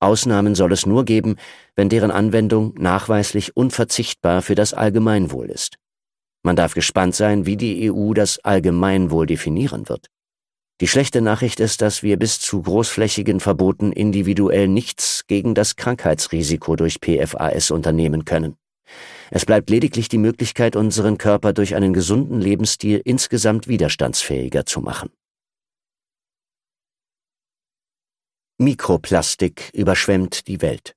Ausnahmen soll es nur geben, wenn deren Anwendung nachweislich unverzichtbar für das Allgemeinwohl ist. Man darf gespannt sein, wie die EU das Allgemeinwohl definieren wird. Die schlechte Nachricht ist, dass wir bis zu großflächigen Verboten individuell nichts gegen das Krankheitsrisiko durch PFAS unternehmen können. Es bleibt lediglich die Möglichkeit, unseren Körper durch einen gesunden Lebensstil insgesamt widerstandsfähiger zu machen. Mikroplastik überschwemmt die Welt.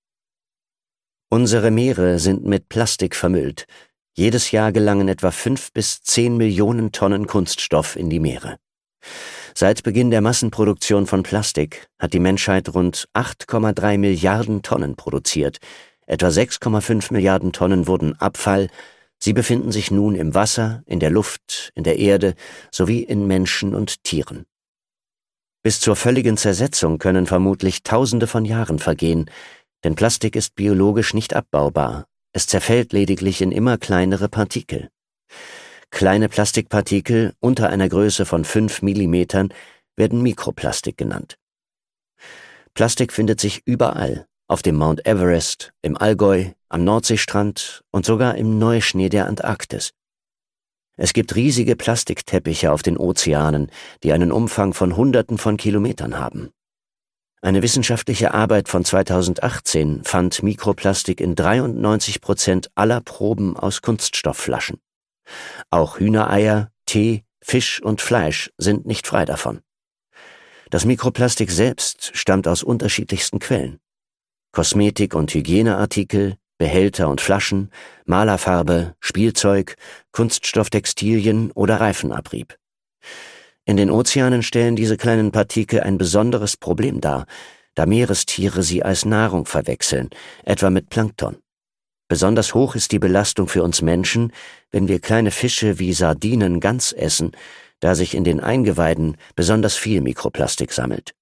Unsere Meere sind mit Plastik vermüllt. Jedes Jahr gelangen etwa 5 bis 10 Millionen Tonnen Kunststoff in die Meere. Seit Beginn der Massenproduktion von Plastik hat die Menschheit rund 8,3 Milliarden Tonnen produziert. Etwa 6,5 Milliarden Tonnen wurden Abfall. Sie befinden sich nun im Wasser, in der Luft, in der Erde sowie in Menschen und Tieren. Bis zur völligen Zersetzung können vermutlich Tausende von Jahren vergehen, denn Plastik ist biologisch nicht abbaubar. Es zerfällt lediglich in immer kleinere Partikel. Kleine Plastikpartikel unter einer Größe von 5 Millimetern werden Mikroplastik genannt. Plastik findet sich überall, auf dem Mount Everest, im Allgäu, am Nordseestrand und sogar im Neuschnee der Antarktis. Es gibt riesige Plastikteppiche auf den Ozeanen, die einen Umfang von Hunderten von Kilometern haben. Eine wissenschaftliche Arbeit von 2018 fand Mikroplastik in 93% aller Proben aus Kunststoffflaschen. Auch Hühnereier, Tee, Fisch und Fleisch sind nicht frei davon. Das Mikroplastik selbst stammt aus unterschiedlichsten Quellen. Kosmetik- und Hygieneartikel, Behälter und Flaschen, Malerfarbe, Spielzeug, Kunststofftextilien oder Reifenabrieb. In den Ozeanen stellen diese kleinen Partikel ein besonderes Problem dar, da Meerestiere sie als Nahrung verwechseln, etwa mit Plankton. Besonders hoch ist die Belastung für uns Menschen, wenn wir kleine Fische wie Sardinen ganz essen, da sich in den Eingeweiden besonders viel Mikroplastik sammelt.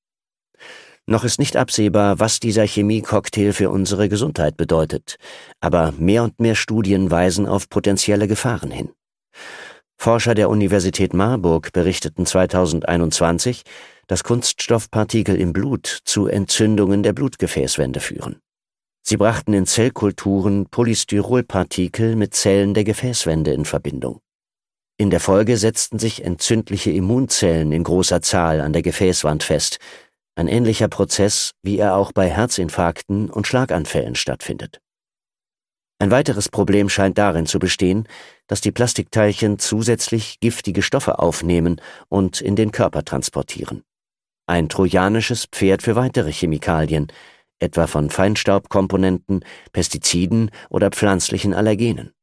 Noch ist nicht absehbar, was dieser Chemiecocktail für unsere Gesundheit bedeutet, aber mehr und mehr Studien weisen auf potenzielle Gefahren hin. Forscher der Universität Marburg berichteten 2021, dass Kunststoffpartikel im Blut zu Entzündungen der Blutgefäßwände führen. Sie brachten in Zellkulturen Polystyrolpartikel mit Zellen der Gefäßwände in Verbindung. In der Folge setzten sich entzündliche Immunzellen in großer Zahl an der Gefäßwand fest, ein ähnlicher Prozess, wie er auch bei Herzinfarkten und Schlaganfällen stattfindet. Ein weiteres Problem scheint darin zu bestehen, dass die Plastikteilchen zusätzlich giftige Stoffe aufnehmen und in den Körper transportieren. Ein trojanisches Pferd für weitere Chemikalien, etwa von Feinstaubkomponenten, Pestiziden oder pflanzlichen Allergenen.